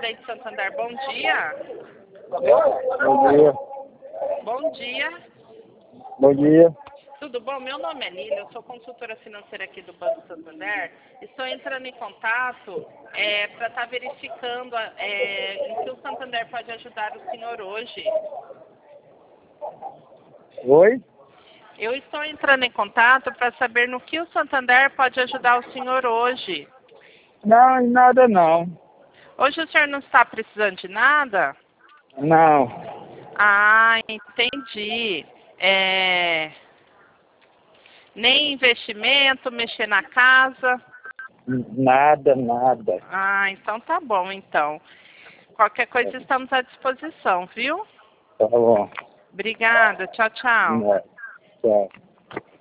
Presidente Santander, bom dia. Bom dia. Bom dia. Bom dia. Tudo bom? Meu nome é Lília, eu sou consultora financeira aqui do Banco Santander. Estou entrando em contato para estar verificando em que o Santander pode ajudar o senhor hoje. Oi? Eu estou entrando em contato para saber no que o Santander pode ajudar o senhor hoje. Não, nada não. Hoje o senhor não está precisando de nada? Não. Ah, entendi. Nem investimento, mexer na casa? Nada, nada. Ah, então tá bom, então. Qualquer coisa estamos à disposição, viu? Tá bom. Obrigada, tchau, tchau. Tchau.